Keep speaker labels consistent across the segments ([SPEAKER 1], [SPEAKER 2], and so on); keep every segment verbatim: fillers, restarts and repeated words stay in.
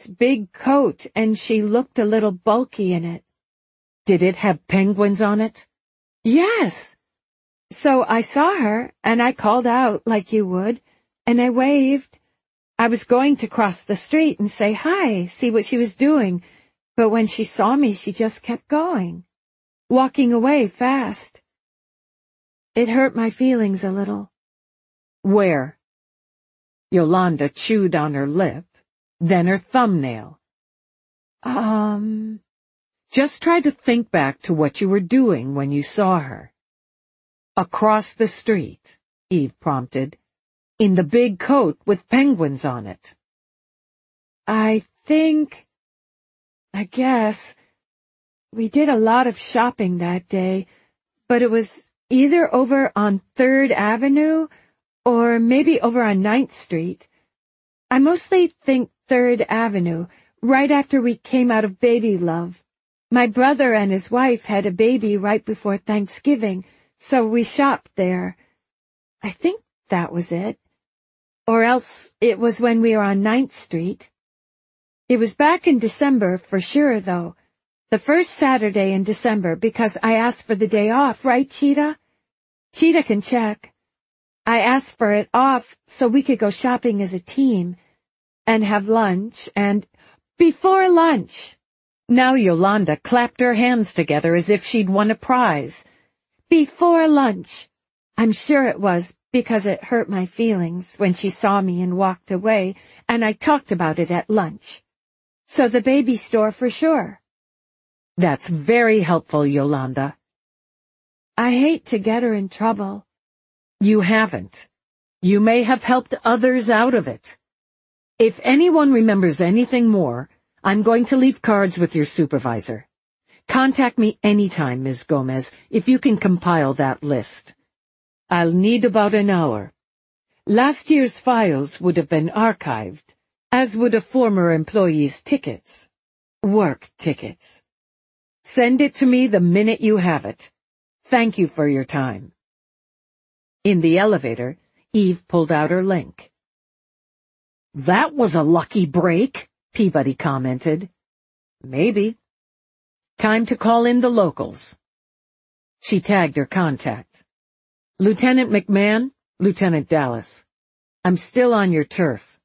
[SPEAKER 1] big coat and she looked a little bulky in it.
[SPEAKER 2] Did it have penguins on it?
[SPEAKER 1] Yes. So I saw her, and I called out like you would, and I waved. I was going to cross the street and say hi, see what she was doing, but when she saw me, she just kept going, walking away fast. It hurt my feelings a little.
[SPEAKER 2] Where? Yolanda chewed on her lip, then her thumbnail.
[SPEAKER 1] Um...
[SPEAKER 2] Just try to think back to what you were doing when you saw her. Across the street, Eve prompted, in the big coat with penguins on it.
[SPEAKER 1] I think, I guess, we did a lot of shopping that day, but it was either over on Third Avenue or maybe over on Ninth Street. I mostly think Third Avenue, right after we came out of Baby Love. My brother and his wife had a baby right before Thanksgiving, so we shopped there. I think that was it. Or else it was when we were on Ninth Street. It was back in December for sure, though. The first Saturday in December, because I asked for the day off, right, Cheetah? Cheetah can check. I asked for it off so we could go shopping as a team and have lunch and... Before lunch!
[SPEAKER 2] Now Yolanda clapped her hands together as if she'd won a prize.
[SPEAKER 1] Before lunch. I'm sure it was, because it hurt my feelings when she saw me and walked away, and I talked about it at lunch. So the baby store for sure.
[SPEAKER 2] That's very helpful, Yolanda.
[SPEAKER 1] I hate to get her in trouble.
[SPEAKER 2] You haven't. You may have helped others out of it. If anyone remembers anything more, I'm going to leave cards with your supervisor. Contact me anytime, Miz Gomez, if you can compile that list. I'll need about an hour. Last year's files would have been archived, as would a former employee's tickets. Work tickets. Send it to me the minute you have it. Thank you for your time. In the elevator, Eve pulled out her link. That was a lucky break, Peabody commented. Maybe. Time to call in the locals. She tagged her contact. Lieutenant McMahon, Lieutenant Dallas. I'm still on your turf.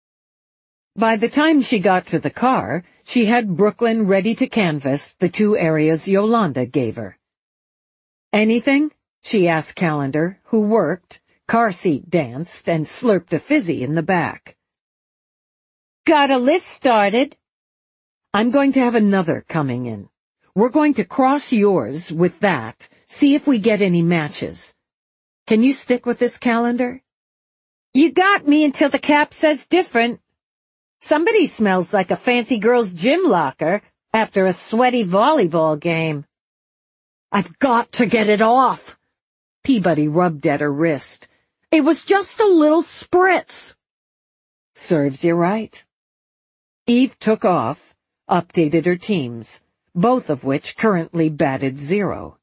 [SPEAKER 2] By the time she got to the car, she had Brooklyn ready to canvass the two areas Yolanda gave her. Anything? She asked Callender, who worked, car seat danced, and slurped a fizzy in the back. Got a list started. I'm going to have another coming in. We're going to cross yours with that, see if we get any matches. Can you stick with this calendar? You got me until the cap says different. Somebody smells like a fancy girl's gym locker after a sweaty volleyball game. I've got to get it off. Peabody rubbed at her wrist. It was just a little spritz. Serves you right. Eve took off, updated her teams, both of which currently batted zero.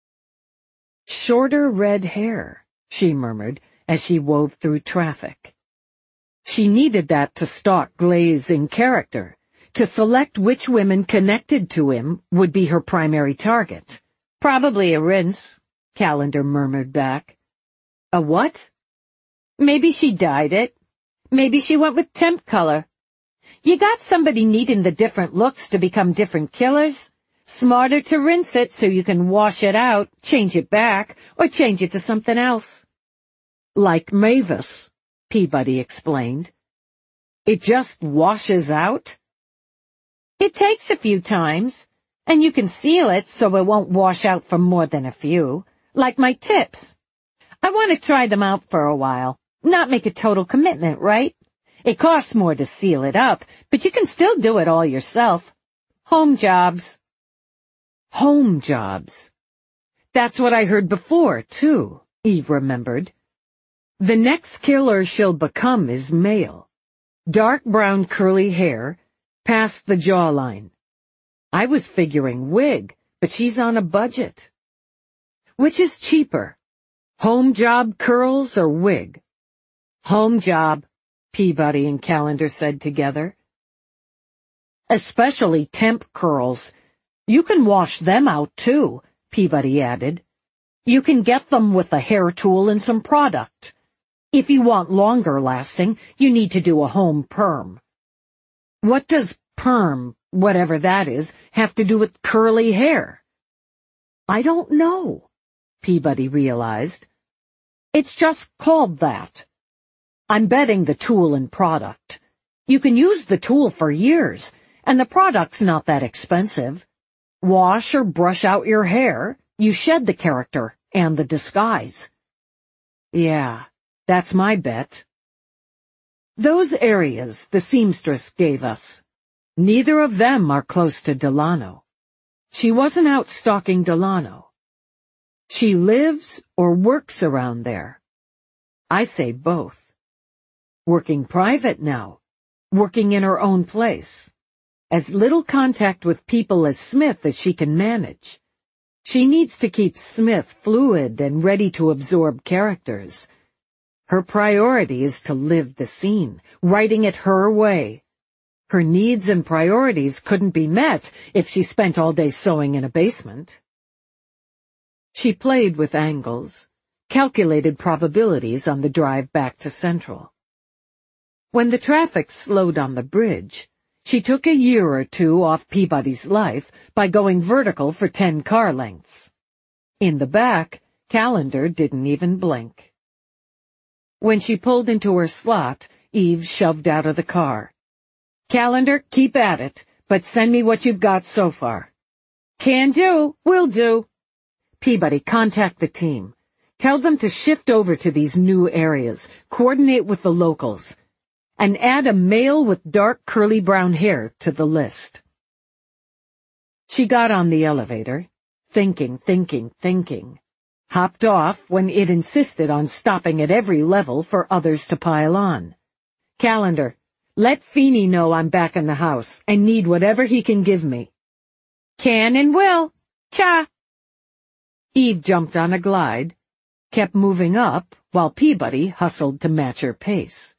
[SPEAKER 2] Shorter red hair, she murmured as she wove through traffic. She needed that to stalk Glaze in character, to select which women connected to him would be her primary target. Probably a rinse, Callender murmured back. A what? Maybe she dyed it. Maybe she went with temp color. You got somebody needing the different looks to become different killers? Smarter to rinse it so you can wash it out, change it back, or change it to something else. Like Mavis, Peabody explained. It just washes out? It takes a few times, and you can seal it so it won't wash out for more than a few, like my tips. I want to try them out for a while, not make a total commitment, right? It costs more to seal it up, but you can still do it all yourself. Home jobs. Home jobs. That's what I heard before, too, Eve remembered. The next killer she'll become is male. Dark brown curly hair, past the jawline. I was figuring wig, but she's on a budget. Which is cheaper, home job curls or wig? Home job, Peabody and Callender said together. Especially temp curls. You can wash them out, too, Peabody added. You can get them with a hair tool and some product. If you want longer lasting, you need to do a home perm. What does perm, whatever that is, have to do with curly hair? I don't know, Peabody realized. It's just called that. I'm betting the tool and product. You can use the tool for years, and the product's not that expensive. Wash or brush out your hair, you shed the character and the disguise. Yeah, that's my bet. Those areas the seamstress gave us, neither of them are close to Delano. She wasn't out stalking Delano. She lives or works around there. I say both. Working private now, working in her own place. As little contact with people as Smith as she can manage. She needs to keep Smith fluid and ready to absorb characters. Her priority is to live the scene, writing it her way. Her needs and priorities couldn't be met if she spent all day sewing in a basement. She played with angles, calculated probabilities on the drive back to Central. When the traffic slowed on the bridge, she took a year or two off Peabody's life by going vertical for ten car lengths. In the back, Callender didn't even blink. When she pulled into her slot, Eve shoved out of the car. Callender, keep at it, but send me what you've got so far. Can do, will do. Peabody, contact the team. Tell them to shift over to these new areas, coordinate with the locals, and add a male with dark curly brown hair to the list. She got on the elevator, thinking, thinking, thinking, hopped off when it insisted on stopping at every level for others to pile on. Callender, let Feeney know I'm back in the house and need whatever he can give me. Can and will. Cha! Eve jumped on a glide, kept moving up while Peabody hustled to match her pace.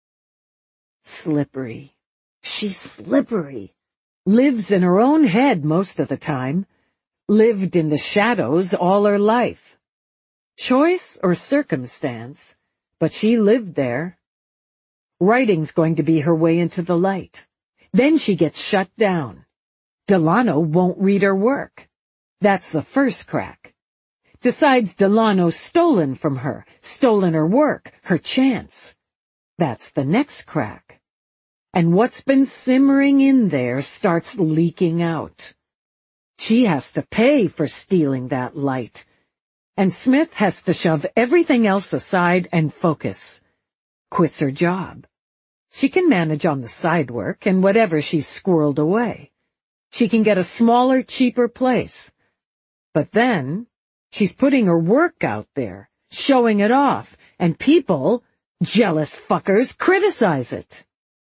[SPEAKER 2] Slippery. She's slippery. Lives in her own head most of the time. Lived in the shadows all her life. Choice or circumstance, but she lived there. Writing's going to be her way into the light. Then she gets shut down. Delano won't read her work. That's the first crack. Decides Delano's stolen from her, stolen her work, her chance. That's the next crack. And what's been simmering in there starts leaking out. She has to pay for stealing that light. And Smith has to shove everything else aside and focus. Quits her job. She can manage on the side work and whatever she's squirreled away. She can get a smaller, cheaper place. But then, she's putting her work out there, showing it off, and people, jealous fuckers, criticize it.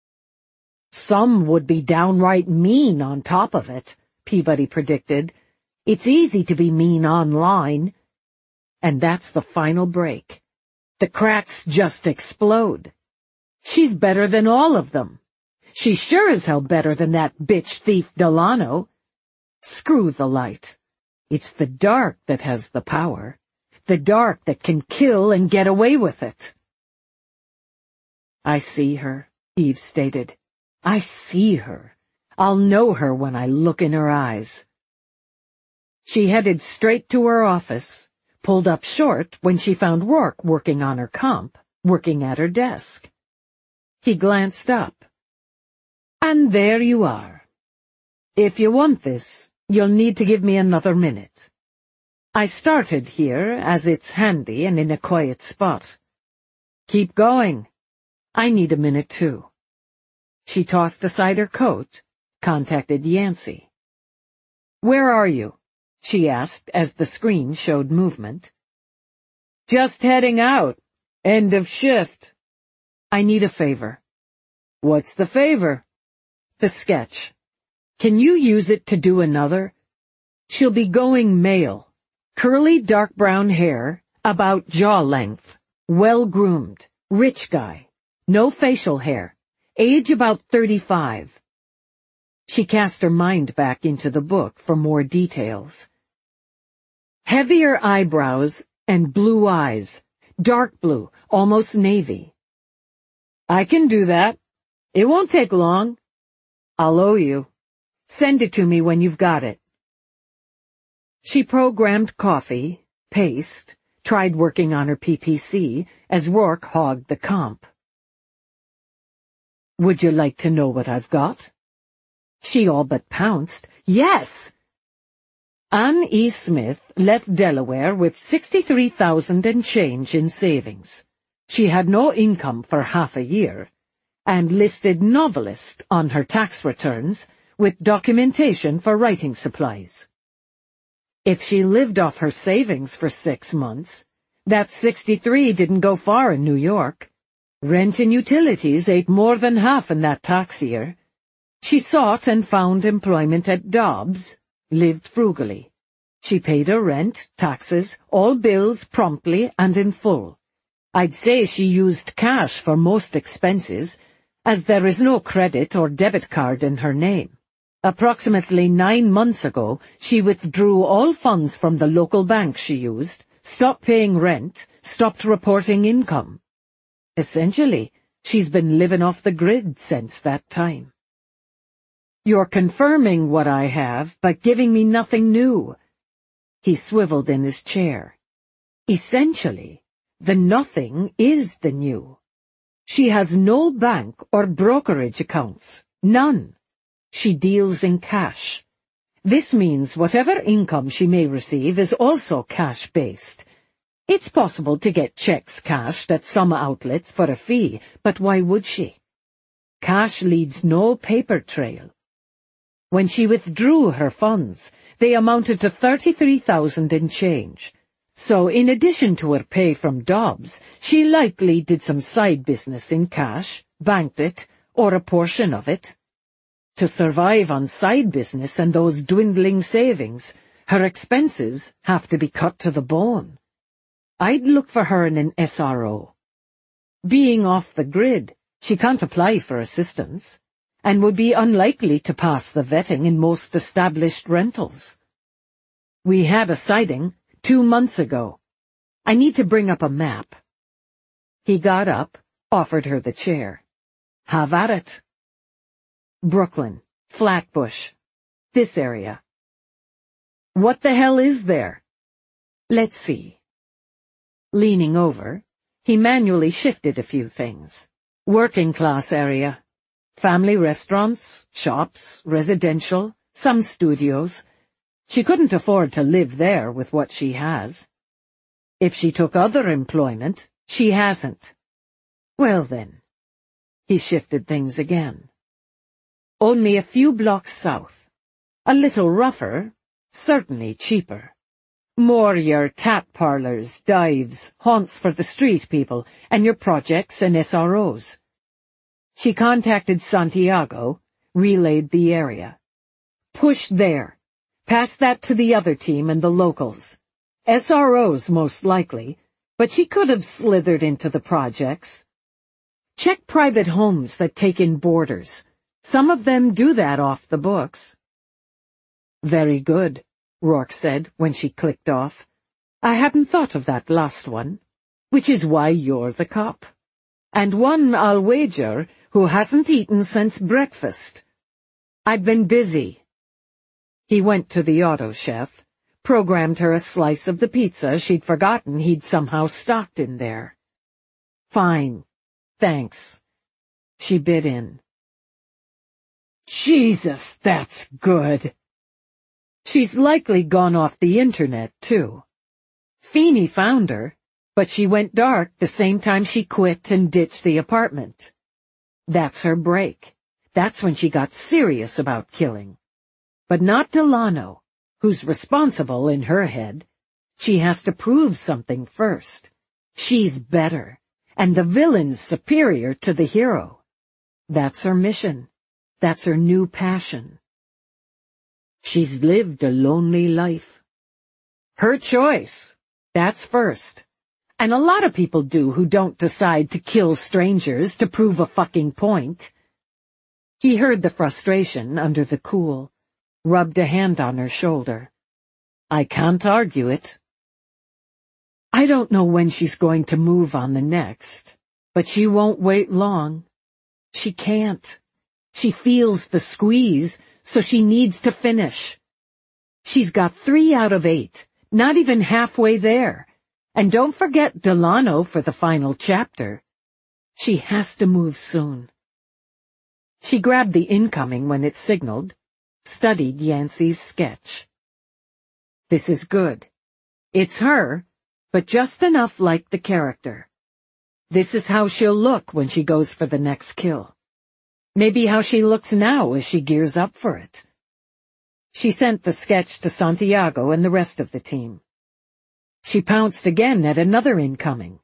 [SPEAKER 2] Some would be downright mean on top of it, Peabody predicted. It's easy to be mean online. And that's the final break. The cracks just explode. She's better than all of them. She's sure as hell better than that bitch thief Delano. Screw the light. It's the dark that has the power. The dark that can kill and get away with it. I see her, Eve stated. I see her. I'll know her when I look in her eyes. She headed straight to her office, pulled up short when she found Rourke working on her comp, working at her desk. He glanced up. And there you are. If you want this, you'll need to give me another minute. I started here as it's handy and in a quiet spot. Keep going. I need a minute too. She tossed aside her coat, contacted Yancey. Where are you? She asked as the screen showed movement. Just heading out. End of shift. I need a favor. What's the favor? The sketch. Can you use it to do another? She'll be going male. Curly dark brown hair, about jaw length, well-groomed, rich guy, no facial hair, age about thirty-five. She cast her mind back into the book for more details. Heavier eyebrows and blue eyes. Dark blue, almost navy. I can do that. It won't take long. I'll owe you. Send it to me when you've got it. She programmed coffee, paste, tried working on her P P C as Rourke hogged the comp. Would you like to know what I've got? She all but pounced. Yes! Anne E. Smith left Delaware with sixty-three thousand and change in savings. She had no income for half a year, and listed novelist on her tax returns with documentation for writing supplies. If she lived off her savings for six months, that sixty-three didn't go far in New York. Rent and utilities ate more than half in that tax year. She sought and found employment at Dobbs, lived frugally. She paid her rent, taxes, all bills promptly and in full. I'd say she used cash for most expenses, as there is no credit or debit card in her name. Approximately nine months ago, she withdrew all funds from the local bank she used, stopped paying rent, stopped reporting income. Essentially, she's been living off the grid since that time. You're confirming what I have, but giving me nothing new. He swiveled in his chair. Essentially, the nothing is the new. She has no bank or brokerage accounts. None. She deals in cash. This means whatever income she may receive is also cash-based. It's possible to get checks cashed at some outlets for a fee, but why would she? Cash leads no paper trail. When she withdrew her funds, they amounted to thirty-three thousand and change. So in addition to her pay from Dobbs, she likely did some side business in cash, banked it, or a portion of it. To survive on side business and those dwindling savings, her expenses have to be cut to the bone. I'd look for her in an S R O. Being off the grid, she can't apply for assistance, and would be unlikely to pass the vetting in most established rentals. We had a sighting two months ago. I need to bring up a map. He got up, offered her the chair. Have at it. Brooklyn, Flatbush, this area. What the hell is there? Let's see. Leaning over, he manually shifted a few things. Working class area. Family restaurants, shops, residential, some studios. She couldn't afford to live there with what she has. If she took other employment, she hasn't. Well then. He shifted things again. Only a few blocks south. A little rougher, certainly cheaper. More your tap parlors, dives, haunts for the street people, and your projects and S R Os. She contacted Santiago, relayed the area. Push there. Pass that to the other team and the locals. S R Os most likely, but she could have slithered into the projects. Check private homes that take in boarders. Some of them do that off the books. Very good, Rourke said when she clicked off. I hadn't thought of that last one, which is why you're the cop. And one, I'll wager, who hasn't eaten since breakfast. I've been busy. He went to the auto chef, programmed her a slice of the pizza she'd forgotten he'd somehow stocked in there. Fine. Thanks. She bit in. Jesus, that's good. She's likely gone off the internet, too. Feeney found her, but she went dark the same time she quit and ditched the apartment. That's her break. That's when she got serious about killing. But not Delano, who's responsible in her head. She has to prove something first. She's better, and the villain's superior to the hero. That's her mission. That's her new passion. She's lived a lonely life. Her choice. That's first. And a lot of people do who don't decide to kill strangers to prove a fucking point. He heard the frustration under the cool, rubbed a hand on her shoulder. I can't argue it. I don't know when she's going to move on the next, but she won't wait long. She can't. She feels the squeeze, so she needs to finish. She's got three out of eight, not even halfway there. And don't forget Delano for the final chapter. She has to move soon. She grabbed the incoming when it signaled, studied Yancey's sketch. This is good. It's her, but just enough like the character. This is how she'll look when she goes for the next kill. Maybe how she looks now as she gears up for it. She sent the sketch to Santiago and the rest of the team. She pounced again at another incoming.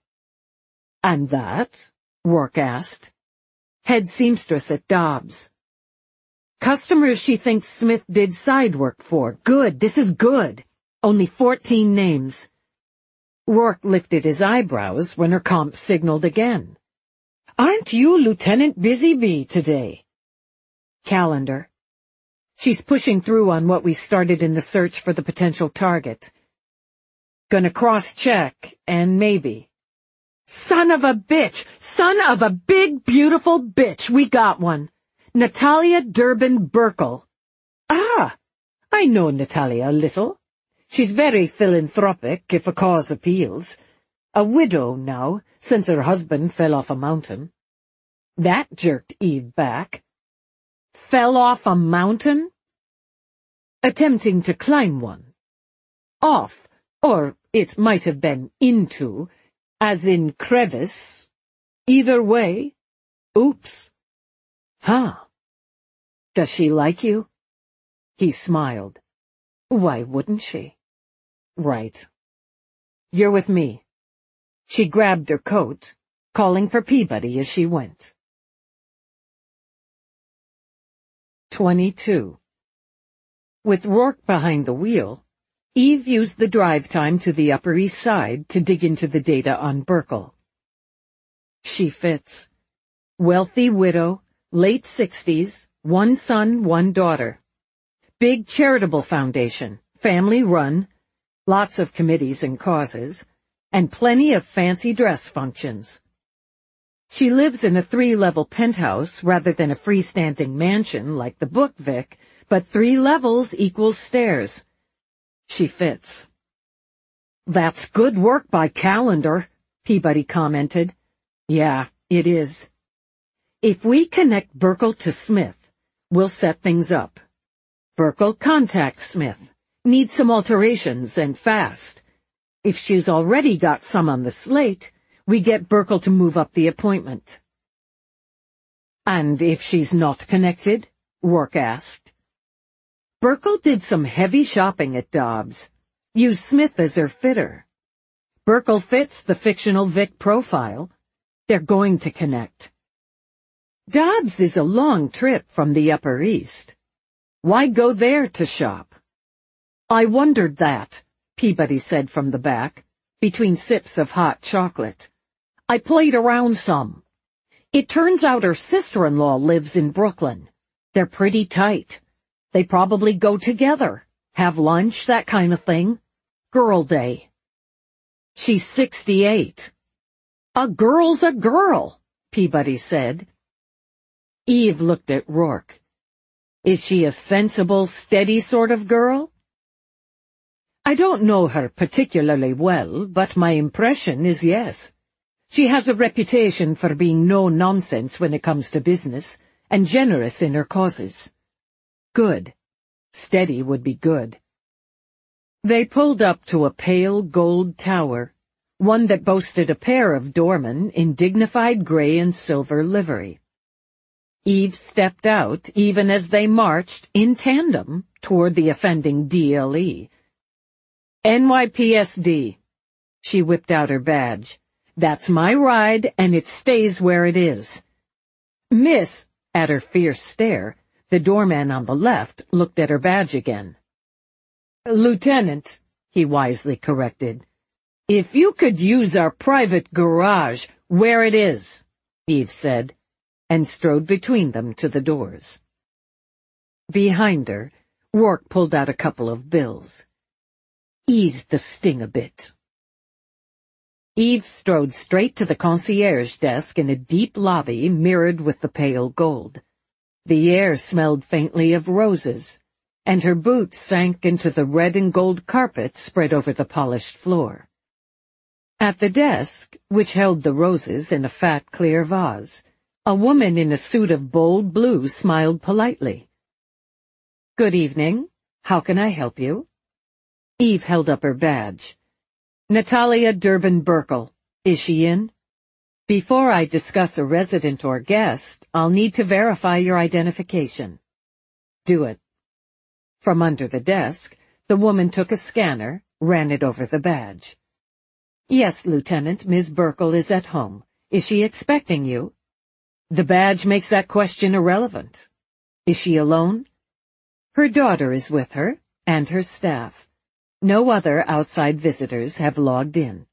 [SPEAKER 2] And that? Rourke asked. Head seamstress at Dobbs. Customers she thinks Smith did side work for. Good, this is good. Only fourteen names. Rourke lifted his eyebrows when her comp signaled again. Aren't you Lieutenant Busybee today? Calendar. She's pushing through on what we started in the search for the potential target. Gonna cross-check, and maybe. Son of a bitch! Son of a big, beautiful bitch! We got one! Natalia Durbin Burkle. Ah! I know Natalia a little. She's very philanthropic, if a cause appeals. A widow now, since her husband fell off a mountain. That jerked Eve back. Fell off a mountain? Attempting to climb one. Off, or it might have been into, as in crevice. Either way. Oops. Huh. Does she like you? He smiled. Why wouldn't she? Right. You're with me. She grabbed her coat, calling for Peabody as she went. Twenty-two. With Rourke behind the wheel, Eve used the drive time to the Upper East Side to dig into the data on Burkle. She fits. Wealthy widow, late sixties, one son, one daughter. Big charitable foundation, family run, lots of committees and causes, and plenty of fancy dress functions. She lives in a three-level penthouse rather than a freestanding mansion like the book Vic, but three levels equals stairs. She fits. That's good work by Calendar, Peabody commented. Yeah, it is. If we connect Burkle to Smith, we'll set things up. Burkle contacts Smith. Needs some alterations, and fast. If she's already got some on the slate, we get Burkle to move up the appointment. And if she's not connected? Rourke asked. Burkle did some heavy shopping at Dobbs. Used Smith as her fitter. Burkle fits the fictional Vic profile. They're going to connect. Dobbs is a long trip from the Upper East. Why go there to shop? I wondered that, Peabody said from the back, between sips of hot chocolate. I played around some. It turns out her sister-in-law lives in Brooklyn. They're pretty tight. They probably go together, have lunch, that kind of thing. Girl day. She's sixty-eight. A girl's a girl, Peabody said. Eve looked at Rourke. Is she a sensible, steady sort of girl? I don't know her particularly well, but my impression is yes. She has a reputation for being no-nonsense when it comes to business, and generous in her causes. Good. Steady would be good. They pulled up to a pale gold tower, one that boasted a pair of doormen in dignified gray and silver livery. Eve stepped out even as they marched in tandem toward the offending D L E. N Y P S D. She whipped out her badge. That's my ride, and it stays where it is. Miss, at her fierce stare, the doorman on the left looked at her badge again. Lieutenant, he wisely corrected. If you could use our private garage, where it is, Eve said. and strode between them to the doors. Behind her, Rourke pulled out a couple of bills. "Ease the sting a bit." Eve strode straight to the concierge desk in a deep lobby mirrored with the pale gold. The air smelled faintly of roses, and her boots sank into the red and gold carpet spread over the polished floor. At the desk, which held the roses in a fat, clear vase, a woman in a suit of bold blue smiled politely. "Good evening. How can I help you?" Eve held up her badge. "Natalia Durbin-Burkle. Is she in?" "Before I discuss a resident or guest, I'll need to verify your identification." "Do it." From under the desk, the woman took a scanner, ran it over the badge. "Yes, Lieutenant, Miss Burkle is at home. Is she expecting you?" "The badge makes that question irrelevant." "Is she alone?" "Her daughter is with her, and her staff. No other outside visitors have logged in."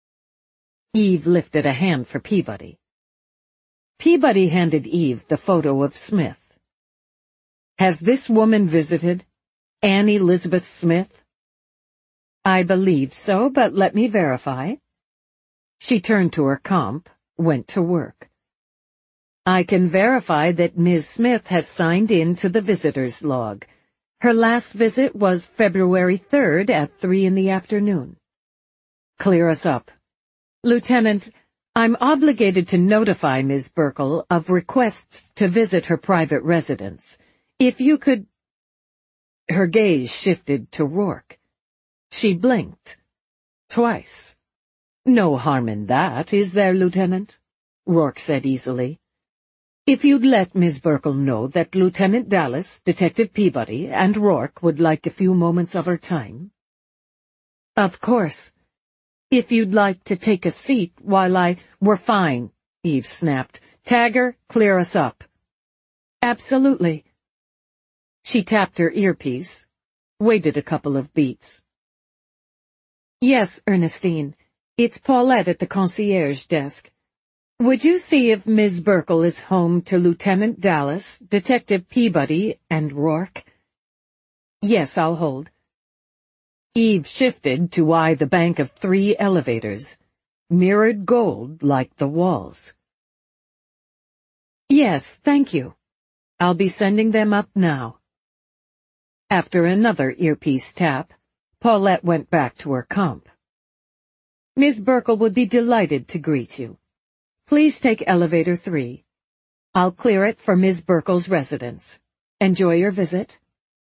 [SPEAKER 2] Eve lifted a hand for Peabody. Peabody handed Eve the photo of Smith. "Has this woman visited? Anne Elizabeth Smith?" "I believe so, but let me verify." She turned to her comp, went to work. "I can verify that Miz Smith has signed in to the visitor's log. Her last visit was February third at three in the afternoon." "Clear us up." "Lieutenant, I'm obligated to notify Miz Burkle of requests to visit her private residence. If you could—" Her gaze shifted to Rourke. She blinked. Twice. "No harm in that, is there, Lieutenant?" Rourke said easily. "If you'd let Miz Burkle know that Lieutenant Dallas, Detective Peabody, and Rourke would like a few moments of her time." "Of course. If you'd like to take a seat while I—" "We're fine," Eve snapped. "Tagger, clear us up." "Absolutely." She tapped her earpiece, waited a couple of beats. "Yes, Ernestine, it's Paulette at the concierge desk. Would you see if Miz Burkle is home to Lieutenant Dallas, Detective Peabody, and Rourke?" "Yes, I'll hold." Eve shifted to eye the bank of three elevators, mirrored gold like the walls. "Yes, thank you. I'll be sending them up now." After another earpiece tap, Paulette went back to her comp. "Miz Burkle would be delighted to greet you. Please take elevator three. I'll clear it for Miz Burkle's residence. Enjoy your visit."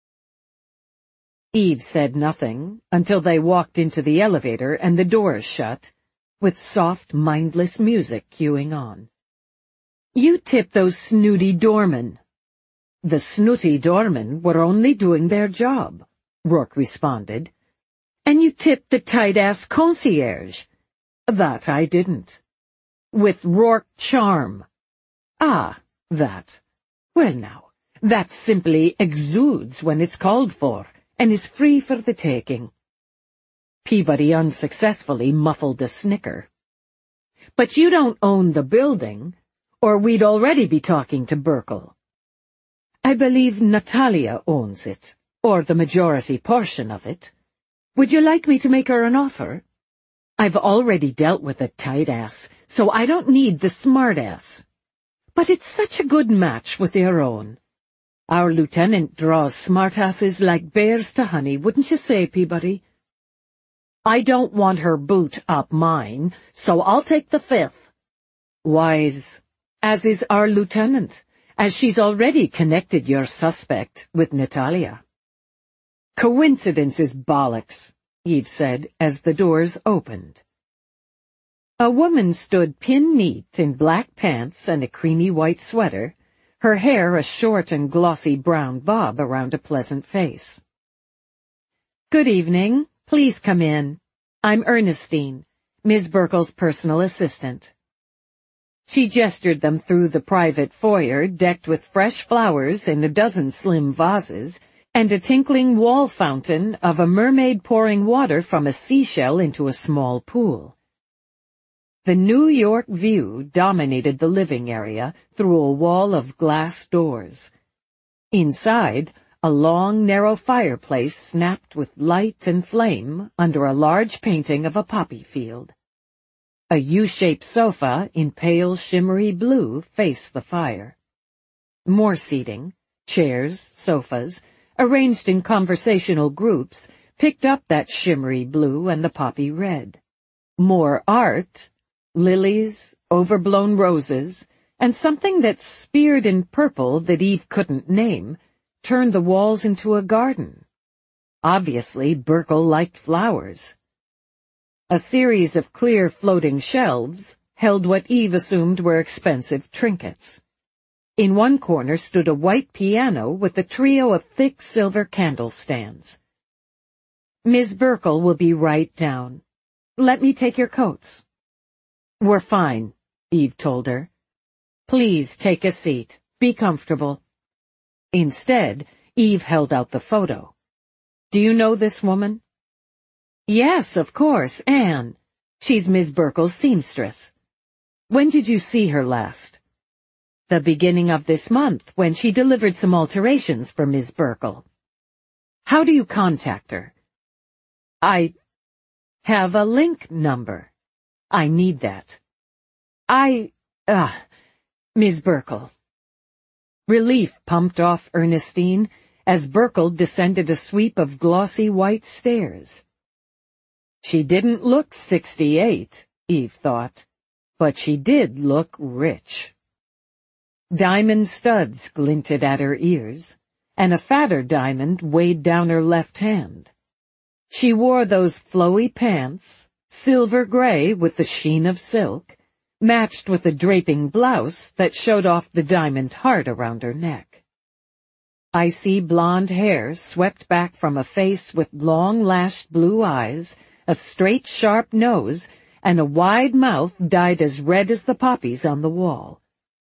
[SPEAKER 2] Eve said nothing until they walked into the elevator and the doors shut, with soft, mindless music cueing on. "You tip those snooty doormen." "The snooty doormen were only doing their job," Rourke responded. "And you tipped the tight-ass concierge." "That I didn't." "With Rourke charm." "Ah, that. Well now, that simply exudes when it's called for, and is free for the taking." Peabody unsuccessfully muffled a snicker. "But you don't own the building, or we'd already be talking to Burkle." "I believe Natalia owns it, or the majority portion of it. Would you like me to make her an offer? I've already dealt with a tight-ass, so I don't need the smart-ass. But it's such a good match with your own. Our lieutenant draws smart-asses like bears to honey, wouldn't you say, Peabody?" "I don't want her boot up mine, so I'll take the fifth." "Wise, as is our lieutenant, as she's already connected your suspect with Natalia." "Coincidence is bollocks," Eve said as the doors opened. A woman stood pin-neat in black pants and a creamy white sweater, her hair a short and glossy brown bob around a pleasant face. "Good evening. Please come in. I'm Ernestine, Miz Burkle's personal assistant." She gestured them through the private foyer decked with fresh flowers in a dozen slim vases, and a tinkling wall fountain of a mermaid pouring water from a seashell into a small pool. The New York view dominated the living area through a wall of glass doors. Inside, a long, narrow fireplace snapped with light and flame under a large painting of a poppy field. A U-shaped sofa in pale shimmery blue faced the fire. More seating, chairs, sofas, arranged in conversational groups, picked up that shimmery blue and the poppy red. More art, lilies, overblown roses, and something that speared in purple that Eve couldn't name, turned the walls into a garden. Obviously, Burkle liked flowers. A series of clear floating shelves held what Eve assumed were expensive trinkets. In one corner stood a white piano with a trio of thick silver candlestands. "Miss Burkle will be right down. Let me take your coats." "We're fine," Eve told her. "Please take a seat. Be comfortable." Instead, Eve held out the photo. "Do you know this woman?" "Yes, of course, Anne. She's Miss Burkle's seamstress." "When did you see her last?" "The beginning of this month, when she delivered some alterations for Miss Burkle." "How do you contact her?" "I have a link number. I need that." I, ah, Miss Burkle." Relief pumped off Ernestine as Burkle descended a sweep of glossy white stairs. She didn't look sixty-eight, Eve thought, but she did look rich. Diamond studs glinted at her ears, and a fatter diamond weighed down her left hand. She wore those flowy pants, silver gray with the sheen of silk, matched with a draping blouse that showed off the diamond heart around her neck. Icy blonde hair swept back from a face with long-lashed blue eyes, a straight, sharp nose, and a wide mouth dyed as red as the poppies on the wall.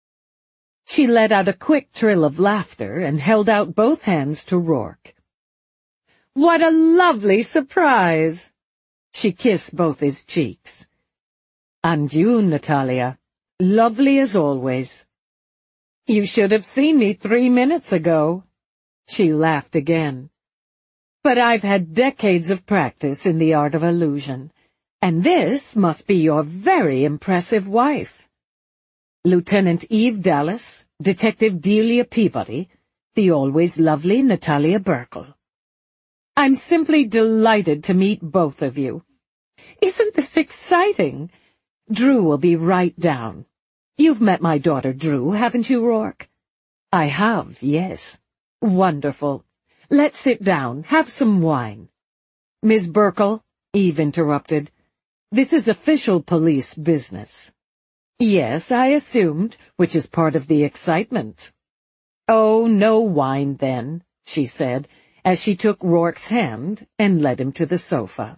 [SPEAKER 2] She let out a quick trill of laughter and held out both hands to Rourke. "What a lovely surprise!" She kissed both his cheeks. "And you, Natalia, lovely as always." "You should have seen me three minutes ago." She laughed again. "But I've had decades of practice in the art of illusion, and this must be your very impressive wife." "Lieutenant Eve Dallas, Detective Delia Peabody, the always lovely Natalia Burkle." "I'm simply delighted to meet both of you. Isn't this exciting? Drew will be right down. You've met my daughter Drew, haven't you, Rourke?" "I have, yes." "Wonderful. Let's sit down, have some wine." "Miss Burkle," Eve interrupted, "this is official police business." "Yes, I assumed, which is part of the excitement." "Oh, no wine, then," she said, as she took Rourke's hand and led him to the sofa.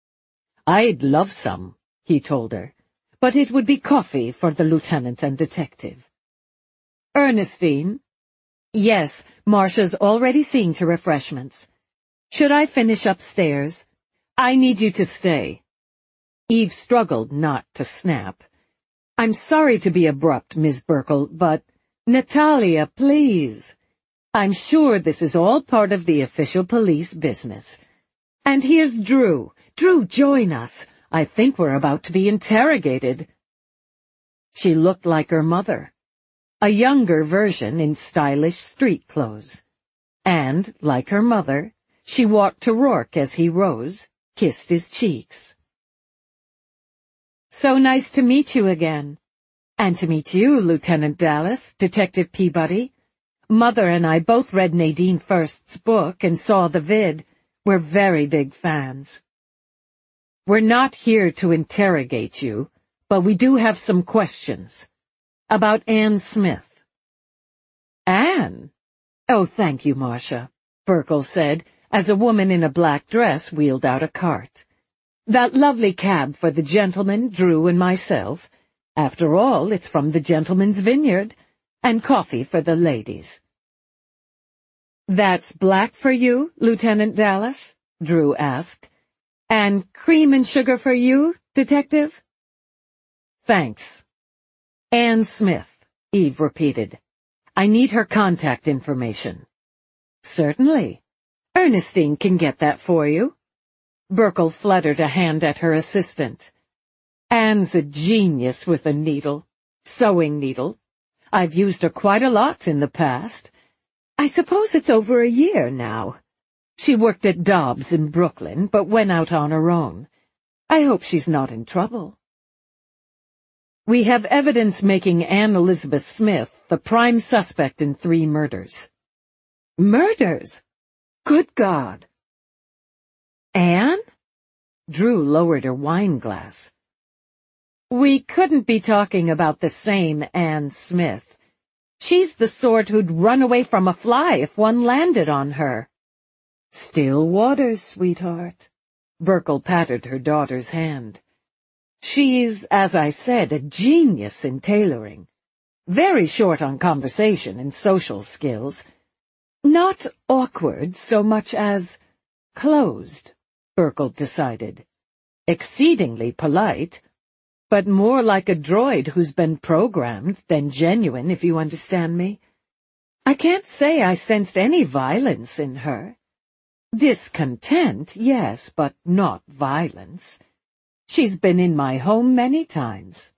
[SPEAKER 2] "I'd love some," he told her, "but it would be coffee for the lieutenant and detective." "Ernestine?" "Yes, Marcia's already seeing to refreshments. Should I finish upstairs? I need you to stay." Eve struggled not to snap. "I'm sorry to be abrupt, Miss Burkle, but—" "Natalia, please. I'm sure this is all part of the official police business. And here's Drew. Drew, join us. I think we're about to be interrogated." She looked like her mother, a younger version in stylish street clothes. And, like her mother, she walked to Rourke as he rose, kissed his cheeks. "So nice to meet you again. And to meet you, Lieutenant Dallas, Detective Peabody. Mother and I both read Nadine First's book and saw the vid. We're very big fans." "We're not here to interrogate you, but we do have some questions. About Anne Smith." "Anne? Oh, thank you, Marcia," Burkle said, as a woman in a black dress wheeled out a cart. "That lovely cab for the gentleman, Drew, and myself. After all, it's from the gentleman's vineyard. And coffee for the ladies." "That's black for you, Lieutenant Dallas?" Drew asked. "And cream and sugar for you, Detective?" Thanks. Anne Smith, Eve repeated. I need her contact information. Certainly. Ernestine can get that for you. Burkle fluttered a hand at her assistant. Anne's a genius with a needle. Sewing needle. I've used her quite a lot in the past. I suppose it's over a year now. She worked at Dobbs in Brooklyn, but went out on her own. I hope she's not in trouble. We have evidence making Anne Elizabeth Smith the prime suspect in three murders. Murders? Good God! Anne? Drew lowered her wine glass. We couldn't be talking about the same Anne Smith. She's the sort who'd run away from a fly if one landed on her. Still waters, sweetheart. Burkle patted her daughter's hand. She's, as I said, a genius in tailoring. Very short on conversation and social skills. Not awkward so much as closed, Burkle decided. Exceedingly polite, but more like a droid who's been programmed than genuine, if you understand me. I can't say I sensed any violence in her. Discontent, yes, but not violence. She's been in my home many times.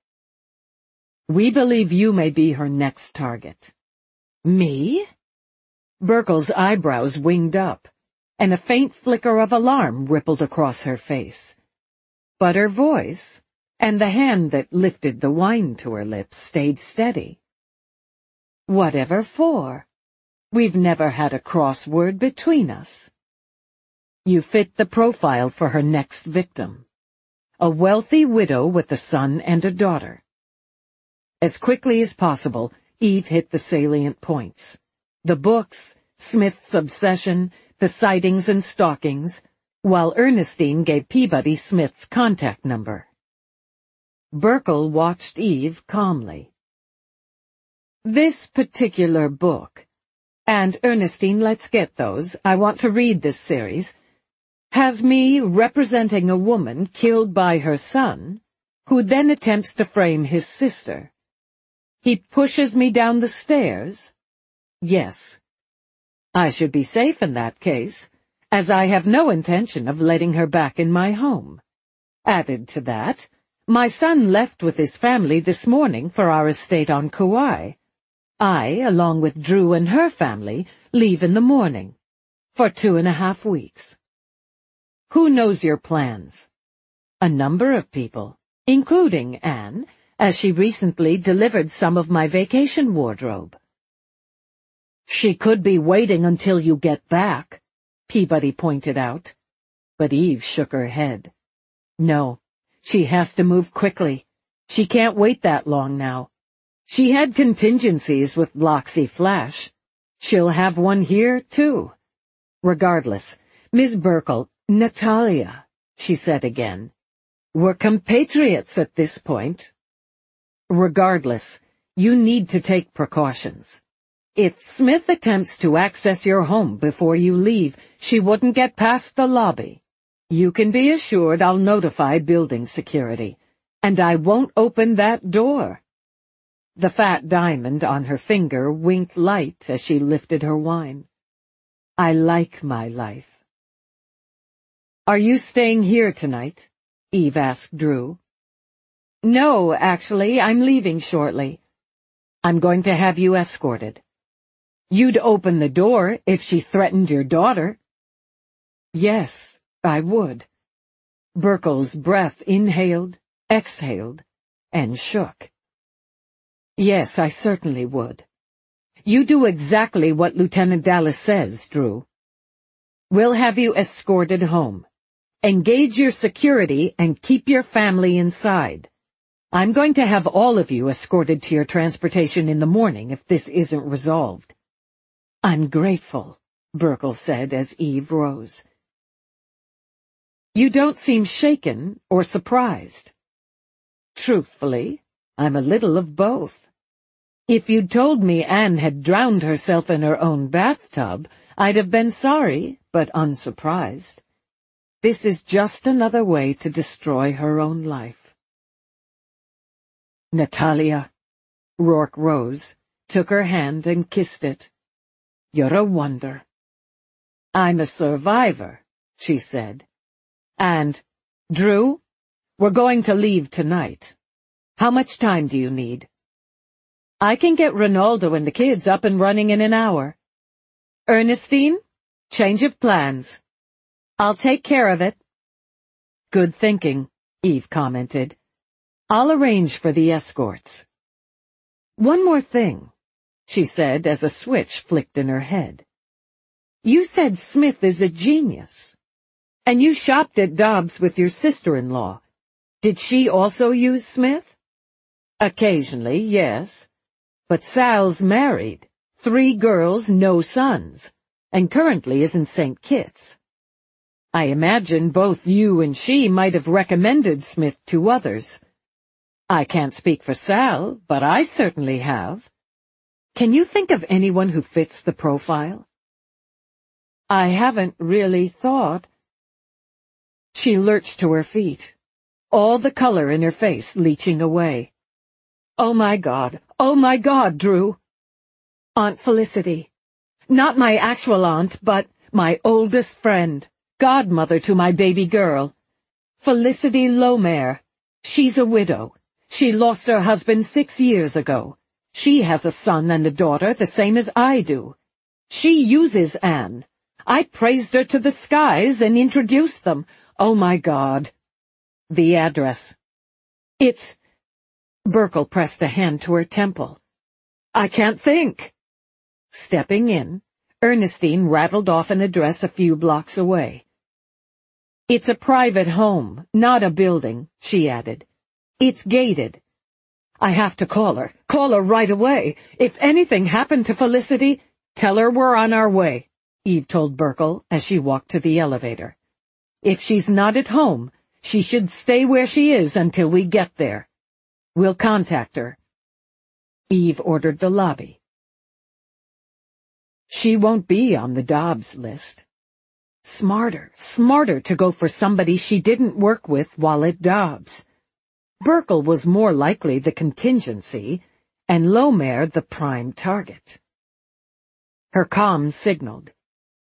[SPEAKER 2] We believe you may be her next target. Me? Burkle's eyebrows winged up, and a faint flicker of alarm rippled across her face. But her voice, and the hand that lifted the wine to her lips, stayed steady. Whatever for? We've never had a crossword between us. You fit the profile for her next victim. A wealthy widow with a son and a daughter. As quickly as possible, Eve hit the salient points. The books, Smith's obsession, the sightings and stalkings, while Ernestine gave Peabody Smith's contact number. Burkle watched Eve calmly. This particular book, and Ernestine, let's get those, I want to read this series, has me representing a woman killed by her son, who then attempts to frame his sister. He pushes me down the stairs? Yes. I should be safe in that case, as I have no intention of letting her back in my home. Added to that, my son left with his family this morning for our estate on Kauai. I, along with Drew and her family, leave in the morning. For two and a half weeks. Who knows your plans? A number of people, including Anne, as she recently delivered some of my vacation wardrobe. She could be waiting until you get back, Peabody pointed out. But Eve shook her head. No, she has to move quickly. She can't wait that long now. She had contingencies with Bloxy Flash. She'll have one here, too. Regardless, Miss Burkle, Natalia, she said again. We're compatriots at this point. Regardless, you need to take precautions. If Smith attempts to access your home before you leave, she wouldn't get past the lobby. You can be assured I'll notify building security, and I won't open that door. The fat diamond on her finger winked light as she lifted her wine. I like my life. Are you staying here tonight? Eve asked Drew. No, actually, I'm leaving shortly. I'm going to have you escorted. You'd open the door if she threatened your daughter. Yes, I would. Burkle's breath inhaled, exhaled, and shook. Yes, I certainly would. You do exactly what Lieutenant Dallas says, Drew. We'll have you escorted home. Engage your security and keep your family inside. I'm going to have all of you escorted to your transportation in the morning if this isn't resolved. I'm grateful, Burkle said as Eve rose. You don't seem shaken or surprised. Truthfully, I'm a little of both. If you'd told me Anne had drowned herself in her own bathtub, I'd have been sorry, but unsurprised. This is just another way to destroy her own life. Natalia. Rourke rose, took her hand and kissed it. You're a wonder. I'm a survivor, she said. And, Drew, we're going to leave tonight. How much time do you need? I can get Ronaldo and the kids up and running in an hour. Ernestine, change of plans. I'll take care of it. Good thinking, Eve commented. I'll arrange for the escorts. One more thing, she said as a switch flicked in her head. You said Smith is a genius. And you shopped at Dobbs with your sister-in-law. Did she also use Smith? Occasionally, yes. But Sal's married. Three girls, no sons. And currently is in Saint Kitts. I imagine both you and she might have recommended Smith to others. I can't speak for Sal, but I certainly have. Can you think of anyone who fits the profile? I haven't really thought. She lurched to her feet, all the color in her face leaching away. Oh my God, oh my God, Drew. Aunt Felicity. Not my actual aunt, but my oldest friend, godmother to my baby girl. Felicity Lomare. She's a widow. She lost her husband six years ago. She has a son and a daughter the same as I do. She uses Anne. I praised her to the skies and introduced them. Oh my God. The address. It's... Burkle pressed a hand to her temple. I can't think. Stepping in, Ernestine rattled off an address a few blocks away. It's a private home, not a building, she added. It's gated. I have to call her, call her right away. If anything happened to Felicity, tell her we're on our way, Eve told Burkle as she walked to the elevator. If she's not at home, she should stay where she is until we get there. We'll contact her. Eve ordered the lobby. She won't be on the Dobbs list. Smarter, smarter to go for somebody she didn't work with while at Dobbs. Burkle was more likely the contingency, and Lomare the prime target. Her comm signaled.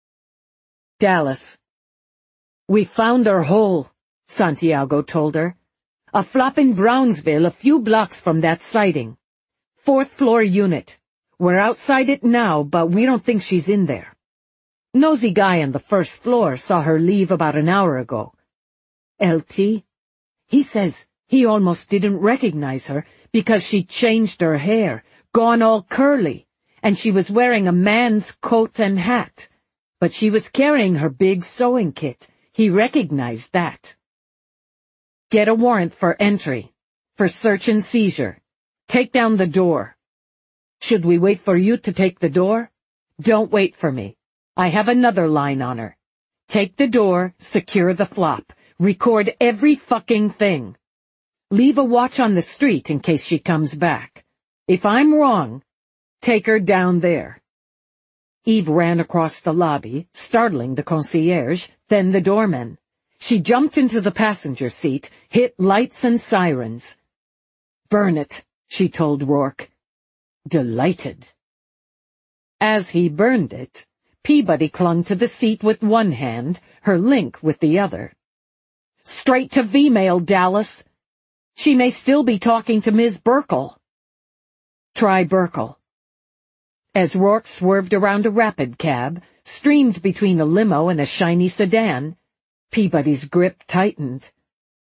[SPEAKER 2] Dallas. We found her hole, Santiago told her. A flop in Brownsville a few blocks from that sighting. Fourth floor unit. We're outside it now, but we don't think she's in there. Nosy guy on the first floor saw her leave about an hour ago. L T? He says he almost didn't recognize her because she changed her hair, gone all curly, and she was wearing a man's coat and hat. But she was carrying her big sewing kit. He recognized that. Get a warrant for entry, for search and seizure. Take down the door. Should we wait for you to take the door? Don't wait for me. I have another line on her. Take the door, secure the flop, record every fucking thing. Leave a watch on the street in case she comes back. If I'm wrong, take her down there. Eve ran across the lobby, startling the concierge, then the doorman. She jumped into the passenger seat, hit lights and sirens. Burn it, she told Rourke. Delighted. As he burned it, Peabody clung to the seat with one hand, her link with the other. Straight to V-mail, Dallas. She may still be talking to Miz Burkle. Try Burkle. As Rourke swerved around a rapid cab, streamed between a limo and a shiny sedan, Peabody's grip tightened.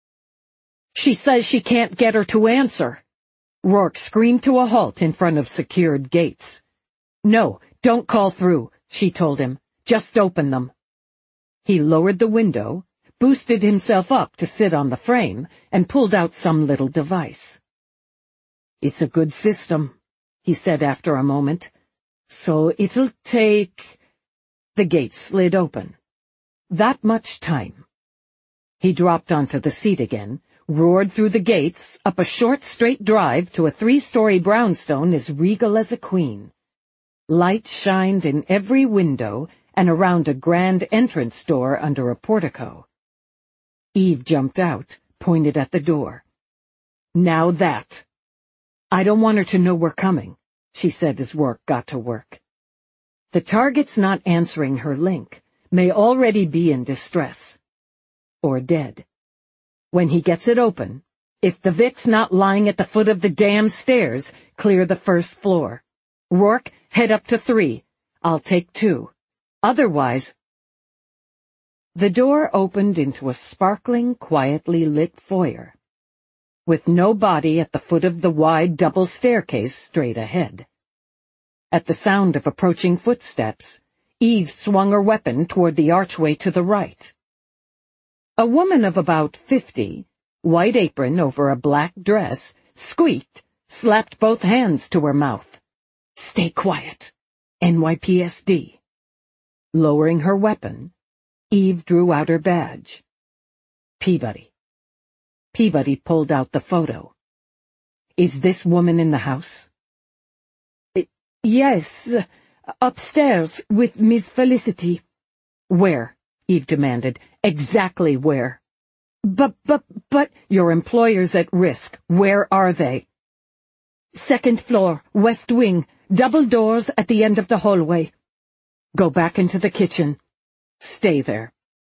[SPEAKER 2] She says she can't get her to answer. Rourke screamed to a halt in front of secured gates. No, don't call through, she told him. Just open them. He lowered the window, boosted himself up to sit on the frame, and pulled out some little device. It's a good system, he said after a moment. So it'll take... The gate slid open. That much time. He dropped onto the seat again, roared through the gates, up a short straight drive to a three-story brownstone as regal as a queen. Light shined in every window and around a grand entrance door under a portico. Eve jumped out, pointed at the door. Now that. I don't want her to know we're coming, she said as Rourke got to work. The target's not answering her link may already be in distress. Or dead. When he gets it open, if the Vic's not lying at the foot of the damn stairs, clear the first floor. Rourke, head up to three. I'll take two. Otherwise— The door opened into a sparkling, quietly lit foyer, with no body at the foot of the wide double staircase straight ahead. At the sound of approaching footsteps, Eve swung her weapon toward the archway to the right. A woman of about fifty, white apron over a black dress, squeaked, slapped both hands to her mouth. "Stay quiet. N Y P S D. Lowering her weapon, Eve drew out her badge. Peabody. Peabody pulled out the photo. "Is this woman in the house?"
[SPEAKER 1] "Yes, upstairs with Miss Felicity."
[SPEAKER 2] "Where?" Eve demanded. "Exactly where?"
[SPEAKER 1] But, but, but—
[SPEAKER 2] "Your employer's at risk. Where are they?"
[SPEAKER 1] "Second floor, west wing, double doors at the end of the hallway."
[SPEAKER 2] "Go back into the kitchen. Stay there."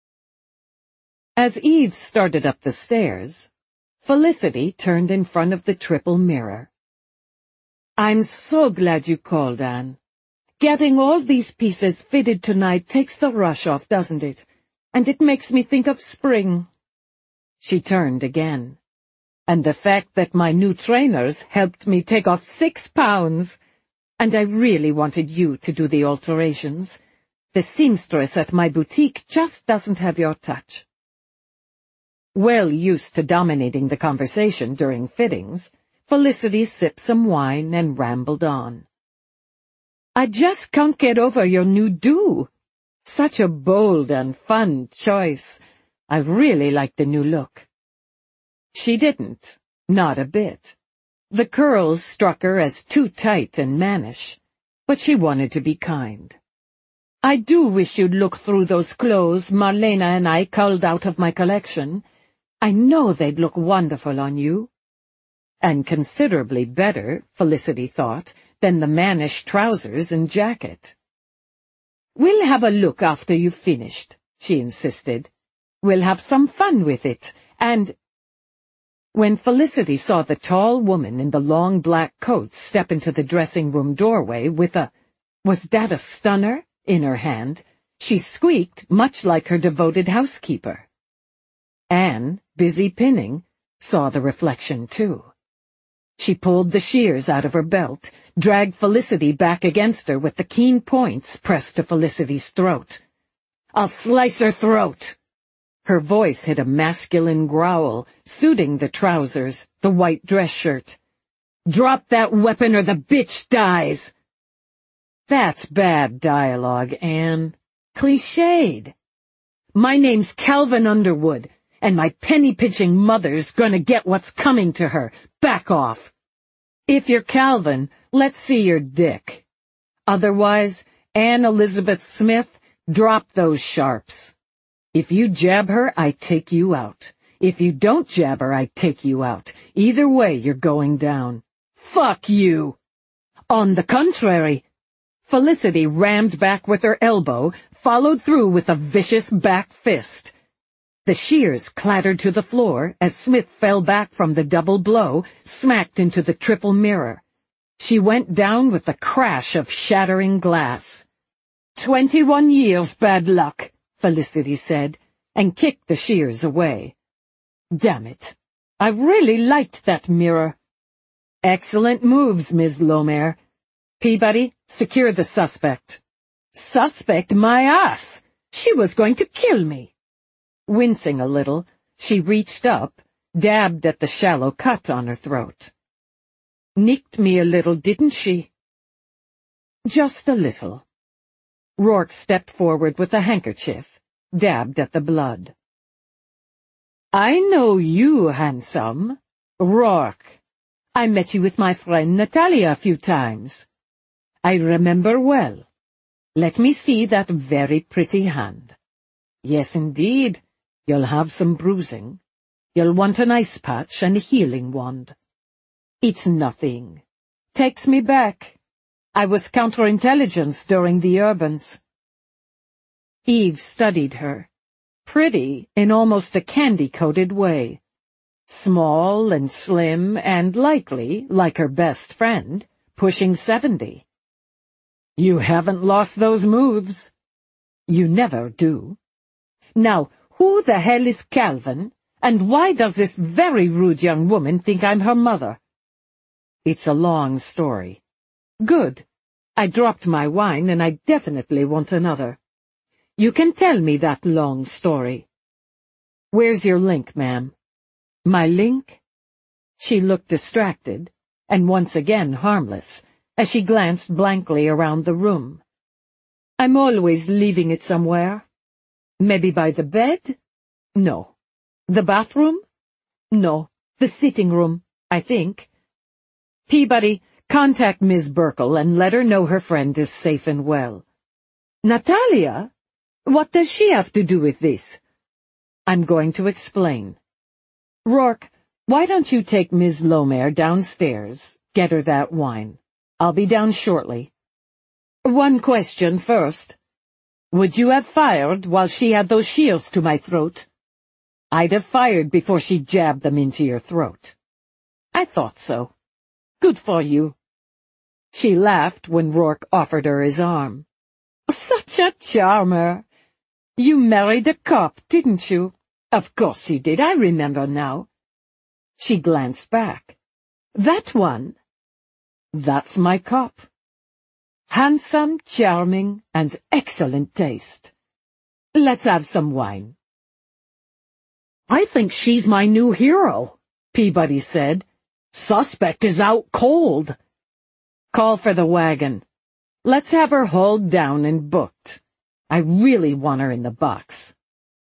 [SPEAKER 2] As Eve started up the stairs, Felicity turned in front of the triple mirror.
[SPEAKER 1] "I'm so glad you called, Anne. Getting all these pieces fitted tonight takes the rush off, doesn't it? And it makes me think of spring."
[SPEAKER 2] She turned again. "And the fact that my new trainers helped me take off six pounds. And I really wanted you to do the alterations. The seamstress at my boutique just doesn't have your touch." Well used to dominating the conversation during fittings, Felicity sipped some wine and rambled on.
[SPEAKER 1] "I just can't get over your new do.
[SPEAKER 2] Such a bold and fun choice. I really like the new look." She didn't, not a bit. The curls struck her as too tight and mannish, but she wanted to be kind.
[SPEAKER 1] "I do wish you'd look through those clothes Marlena and I culled out of my collection. I know they'd look wonderful on you."
[SPEAKER 2] And considerably better, Felicity thought, than the mannish trousers and jacket.
[SPEAKER 1] "We'll have a look after you've finished," she insisted. "We'll have some fun with it, and—"
[SPEAKER 2] When Felicity saw the tall woman in the long black coat step into the dressing-room doorway with a, was that a stunner, in her hand, she squeaked much like her devoted housekeeper. Anne, busy pinning, saw the reflection too. She pulled the shears out of her belt, dragged Felicity back against her with the keen points pressed to Felicity's throat. "I'll slice her throat!" Her voice hit a masculine growl, suiting the trousers, the white dress shirt. "Drop that weapon or the bitch dies!" That's bad dialogue, Anne. Clichéd. My name's Calvin Underwood, and my penny-pinching mother's gonna get what's coming to her. Back off. If you're Calvin, let's see your dick. Otherwise, Anne Elizabeth Smith, drop those sharps. If you jab her, I take you out. If you don't jab her, I take you out. Either way, you're going down. Fuck you! On the contrary. Felicity rammed back with her elbow, followed through with a vicious back fist. The shears clattered to the floor as Smith fell back from the double blow, smacked into the triple mirror. She went down with a crash of shattering glass. Twenty-one years bad luck, Felicity said, and kicked the shears away. Damn it. I really liked that mirror. Excellent moves, Miz Lomer. Peabody, secure the suspect. Suspect my ass! She was going to kill me. Wincing a little, she reached up, dabbed at the shallow cut on her throat. Nicked me a little, didn't she? Just a little. Rourke stepped forward with a handkerchief, dabbed at the blood. I know you, handsome. Rourke. I met you with my friend Natalia a few times. I remember well. Let me see that very pretty hand. Yes, indeed. You'll have some bruising. You'll want an ice patch and a healing wand. It's nothing. Takes me back. I was counterintelligence during the Urbans. Eve studied her. Pretty in almost a candy-coated way. Small and slim and likely, like her best friend, pushing seventy. You haven't lost those moves. You never do. Now, who the hell is Calvin, and why does this very rude young woman think I'm her mother? It's a long story. Good. I dropped my wine and I definitely want another. You can tell me that long story. Where's your link, ma'am? My link? She looked distracted, and once again harmless, as she glanced blankly around the room. I'm always leaving it somewhere. Maybe by the bed? No. The bathroom? No. The sitting room, I think. Peabody, contact Miss Burkle and let her know her friend is safe and well. Natalia? What does she have to do with this? I'm going to explain. Rourke, why don't you take Miss Lomare downstairs, get her that wine. I'll be down shortly. One question first. Would you have fired while she had those shears to my throat? I'd have fired before she jabbed them into your throat. I thought so. Good for you. She laughed when Rourke offered her his arm. Such a charmer. You married a cop, didn't you? Of course you did, I remember now. She glanced back. That one? That's my cop. Handsome, charming, and excellent taste. Let's have some wine. I think she's my new hero, Peabody said. Suspect is out cold. Call for the wagon. Let's have her hauled down and booked. I really want her in the box.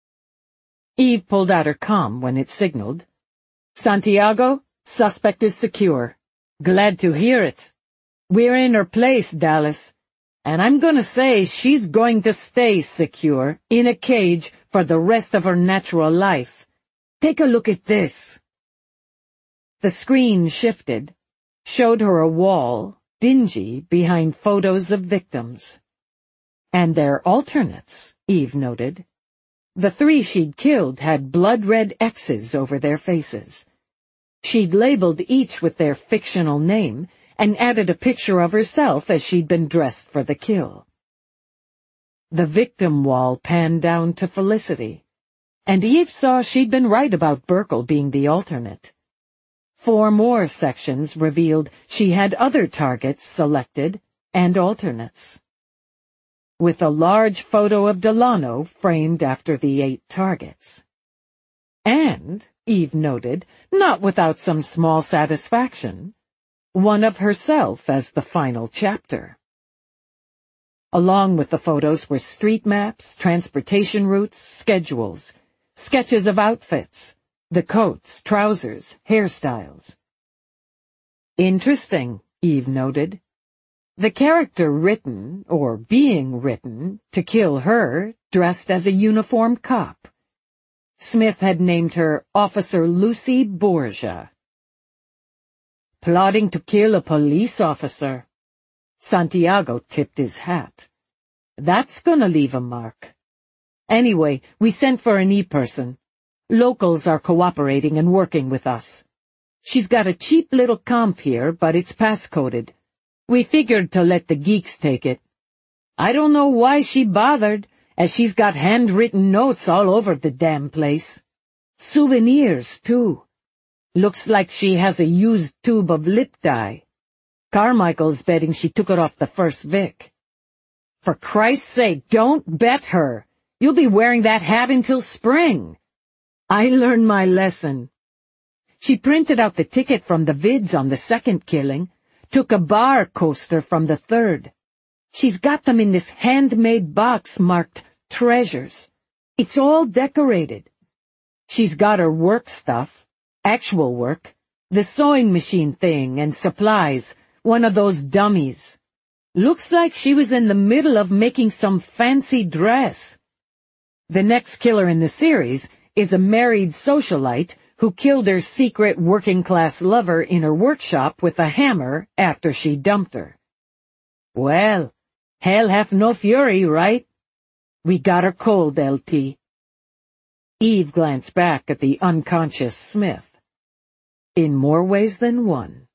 [SPEAKER 2] Eve pulled out her comm when it signaled. Santiago, suspect is secure. Glad to hear it. We're in her place, Dallas. And I'm gonna say she's going to stay secure, in a cage, for the rest of her natural life. Take a look at this. The screen shifted, showed her a wall, dingy, behind photos of victims. And they're alternates, Eve noted. The three she'd killed had blood-red X's over their faces. She'd labeled each with their fictional name and added a picture of herself as she'd been dressed for the kill. The victim wall panned down to Felicity, and Eve saw she'd been right about Burkle being the alternate. Four more sections revealed she had other targets selected and alternates. With a large photo of Delano framed after the eight targets. And, Eve noted, not without some small satisfaction, one of herself as the final chapter. Along with the photos were street maps, transportation routes, schedules, sketches of outfits, the coats, trousers, hairstyles. Interesting, Eve noted. The character written, or being written, to kill her, dressed as a uniformed cop. Smith had named her Officer Lucy Borgia. Plotting to kill a police officer. Santiago tipped his hat. That's gonna leave a mark. Anyway, we sent for an E-person. Locals are cooperating and working with us. She's got a cheap little comp here, but it's passcoded. We figured to let the geeks take it. I don't know why she bothered, as she's got handwritten notes all over the damn place. Souvenirs, too. Looks like she has a used tube of lip dye. Carmichael's betting she took it off the first Vic. For Christ's sake, don't bet her. You'll be wearing that hat until spring. I learned my lesson. She printed out the ticket from the vids on the second killing, took a bar coaster from the third. She's got them in this handmade box marked treasures. It's all decorated. She's got her work stuff, actual work, the sewing machine thing and supplies, one of those dummies. Looks like she was in the middle of making some fancy dress. The next killer in the series is a married socialite who killed her secret working-class lover in her workshop with a hammer after she dumped her. Well, hell hath no fury, right? We got her cold, L T. Eve glanced back at the unconscious Smith. In more ways than one.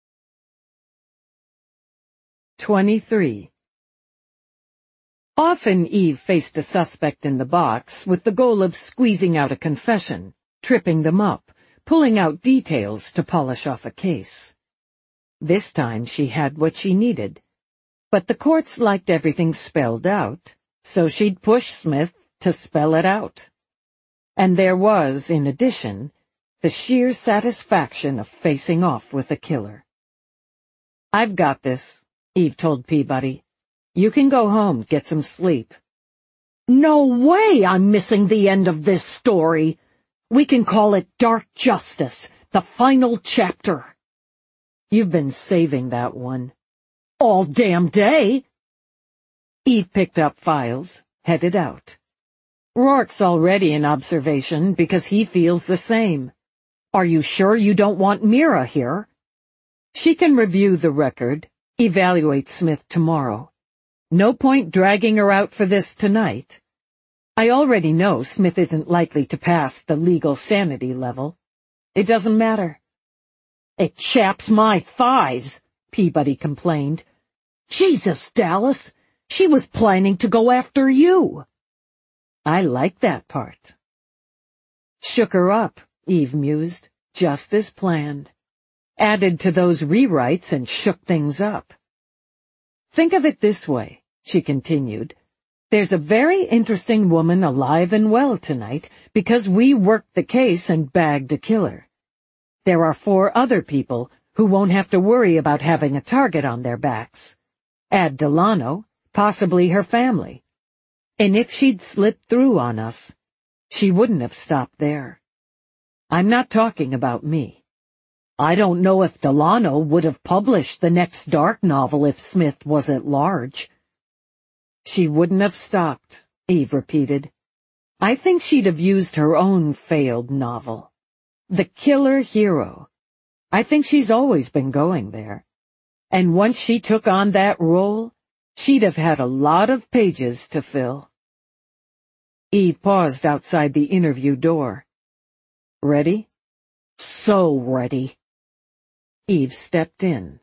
[SPEAKER 2] twenty-three. Often Eve faced a suspect in the box with the goal of squeezing out a confession, tripping them up, pulling out details to polish off a case. This time she had what she needed. But the courts liked everything spelled out, so she'd push Smith to spell it out. And there was, in addition, the sheer satisfaction of facing off with the killer. I've got this, Eve told Peabody. You can go home, get some sleep. No way I'm missing the end of this story. We can call it Dark Justice, the final chapter. You've been saving that one. All damn day. Eve picked up files, headed out. Rourke's already in observation because he feels the same. Are you sure you don't want Mira here? She can review the record, evaluate Smith tomorrow. No point dragging her out for this tonight. I already know Smith isn't likely to pass the legal sanity level. It doesn't matter. It chaps my thighs, Peabody complained. Jesus, Dallas, she was planning to go after you. I like that part. Shook her up, Eve mused, just as planned. Added to those rewrites and shook things up. Think of it this way, she continued. There's a very interesting woman alive and well tonight because we worked the case and bagged a killer. There are four other people who won't have to worry about having a target on their backs. Add Delano, possibly her family. And if she'd slipped through on us, she wouldn't have stopped there. I'm not talking about me. I don't know if Delano would have published the next Dark novel if Smith was at large. She wouldn't have stopped, Eve repeated. I think she'd have used her own failed novel. The Killer Hero. I think she's always been going there. And once she took on that role, she'd have had a lot of pages to fill. Eve paused outside the interview door. Ready? So ready. Eve stepped in.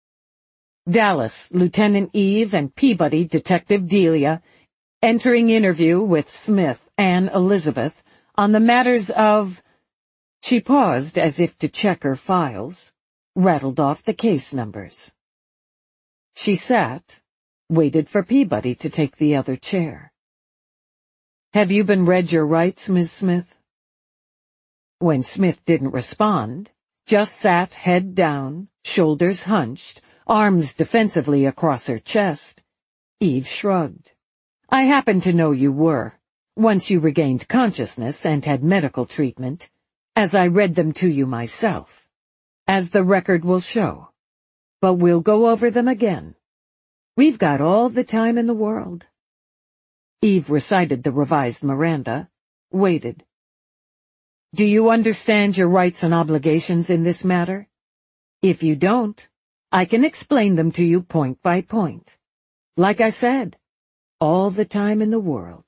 [SPEAKER 2] Dallas, Lieutenant Eve, and Peabody, Detective Delia, entering interview with Smith and Elizabeth on the matters of... She paused as if to check her files, rattled off the case numbers. She sat, waited for Peabody to take the other chair. Have you been read your rights, Miz Smith? When Smith didn't respond, just sat head down, shoulders hunched, arms defensively across her chest, Eve shrugged. I happen to know you were, once you regained consciousness and had medical treatment, as I read them to you myself, as the record will show. But we'll go over them again. We've got all the time in the world. Eve recited the revised Miranda, waited. Do you understand your rights and obligations in this matter? If you don't, I can explain them to you point by point. Like I said, all the time in the world.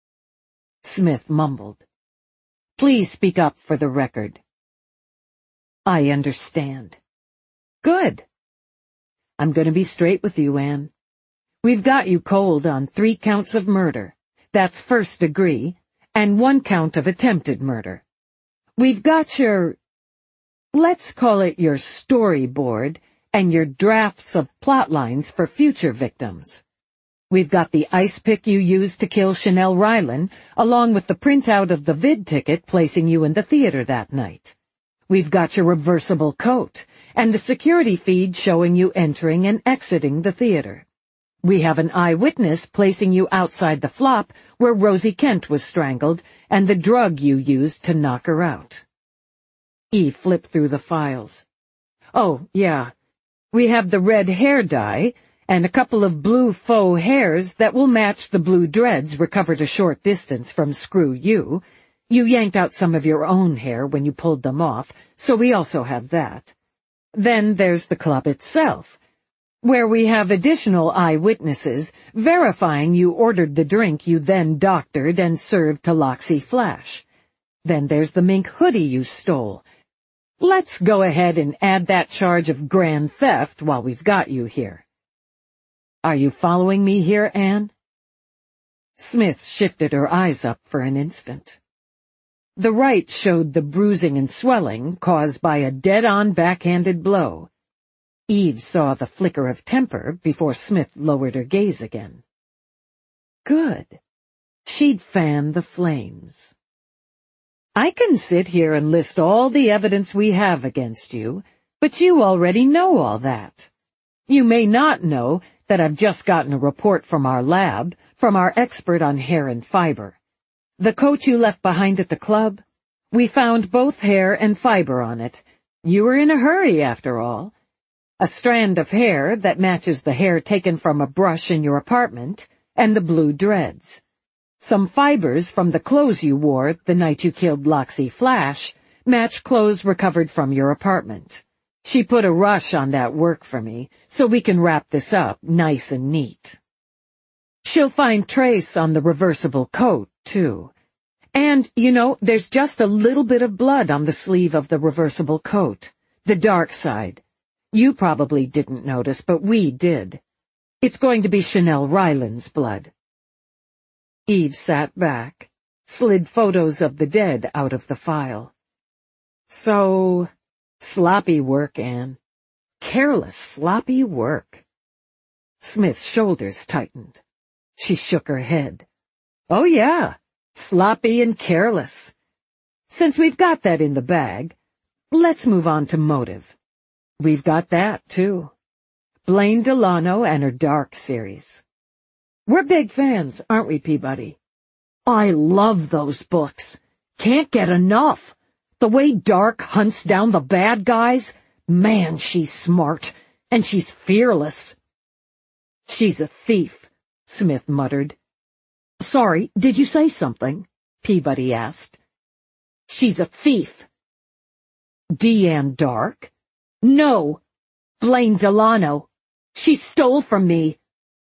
[SPEAKER 2] Smith mumbled. Please speak up for the record. I understand. Good. I'm going to be straight with you, Anne. We've got you cold on three counts of murder. That's first degree, and one count of attempted murder. We've got your, let's call it your storyboard, and your drafts of plot lines for future victims. We've got the ice pick you used to kill Chanel Rylan, along with the printout of the vid ticket placing you in the theater that night. We've got your reversible coat, and the security feed showing you entering and exiting the theater. We have an eyewitness placing you outside the flop where Rosie Kent was strangled, and the drug you used to knock her out. Eve flipped through the files. Oh, yeah. We have the red hair dye, and a couple of blue faux hairs that will match the blue dreads recovered a short distance from Screw You, You yanked out some of your own hair when you pulled them off, so we also have that. Then there's the club itself, where we have additional eyewitnesses verifying you ordered the drink you then doctored and served to Loxie Flash. Then there's the mink hoodie you stole. Let's go ahead and add that charge of grand theft while we've got you here. Are you following me here, Anne? Smith shifted her eyes up for an instant. The right showed the bruising and swelling caused by a dead-on backhanded blow. Eve saw the flicker of temper before Smith lowered her gaze again. Good. She'd fanned the flames. I can sit here and list all the evidence we have against you, but you already know all that. You may not know that I've just gotten a report from our lab, from our expert on hair and fiber. The coat you left behind at the club? We found both hair and fiber on it. You were in a hurry, after all. A strand of hair that matches the hair taken from a brush in your apartment, and the blue dreads. Some fibers from the clothes you wore the night you killed Loxie Flash match clothes recovered from your apartment. She put a rush on that work for me, so we can wrap this up nice and neat. She'll find trace on the reversible coat, too. And, you know, there's just a little bit of blood on the sleeve of the reversible coat, the dark side. You probably didn't notice, but we did. It's going to be Chanel Ryland's blood. Eve sat back, slid photos of the dead out of the file. So, sloppy work, Anne. Careless, sloppy work. Smith's shoulders tightened. She shook her head. Oh, yeah, sloppy and careless. Since we've got that in the bag, let's move on to motive. We've got that, too. Blaine Delano and her Dark series. We're big fans, aren't we, Peabody? I love those books. Can't get enough. The way Dark hunts down the bad guys, man, she's smart, and she's fearless. She's a thief, Smith muttered. Sorry, did you say something? Peabody asked. She's a thief. Deanne Dark? No, Blaine Delano. She stole from me.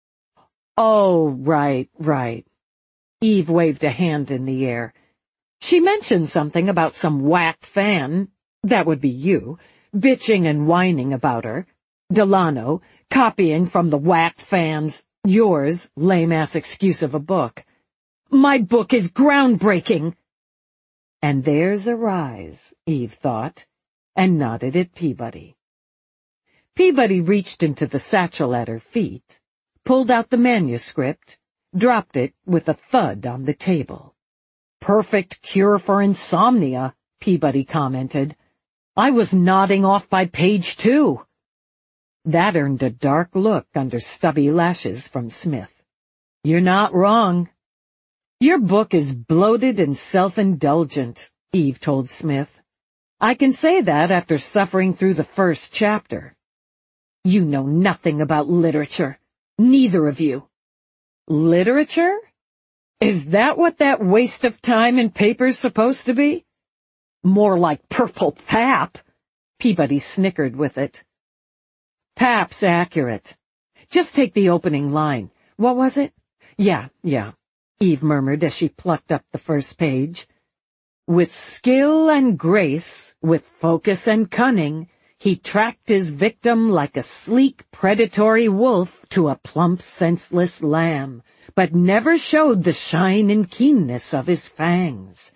[SPEAKER 2] Oh, right, right. Eve waved a hand in the air. She mentioned something about some whacked fan, that would be you, bitching and whining about her. Delano, copying from the whacked fan's, yours, lame-ass excuse of a book. My book is groundbreaking. And there's a rise, Eve thought, and nodded at Peabody. Peabody reached into the satchel at her feet, pulled out the manuscript, dropped it with a thud on the table. Perfect cure for insomnia, Peabody commented. I was nodding off by page two. That earned a dark look under stubby lashes from Smith. You're not wrong. Your book is bloated and self-indulgent, Eve told Smith. I can say that after suffering through the first chapter. You know nothing about literature. Neither of you. Literature? Is that what that waste of time and paper's supposed to be? More like purple pap. Peabody snickered with it. Pap's accurate. Just take the opening line. What was it? Yeah, yeah, Eve murmured as she plucked up the first page. With skill and grace, with focus and cunning, he tracked his victim like a sleek, predatory wolf to a plump, senseless lamb, but never showed the shine and keenness of his fangs.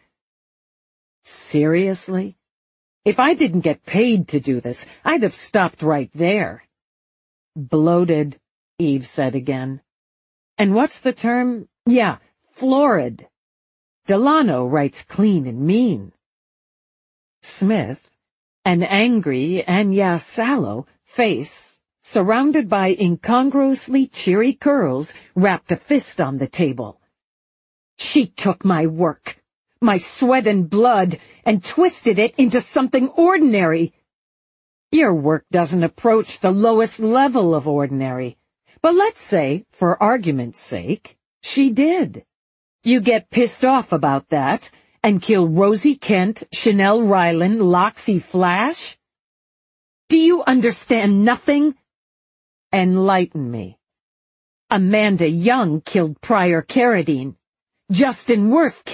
[SPEAKER 2] Seriously? If I didn't get paid to do this, I'd have stopped right there. Bloated, Eve said again. And what's the term? Yeah, florid. Delano writes clean and mean. Smith, an angry and, yeah, sallow face, surrounded by incongruously cheery curls, rapped a fist on the table. She took my work, my sweat and blood, and twisted it into something ordinary. Your work doesn't approach the lowest level of ordinary, but let's say, for argument's sake, she did. You get pissed off about that, and kill Rosie Kent, Chanel Ryland, Loxie Flash? Do you understand nothing? Enlighten me. Amanda Young killed Pryor Carradine. Justin Worth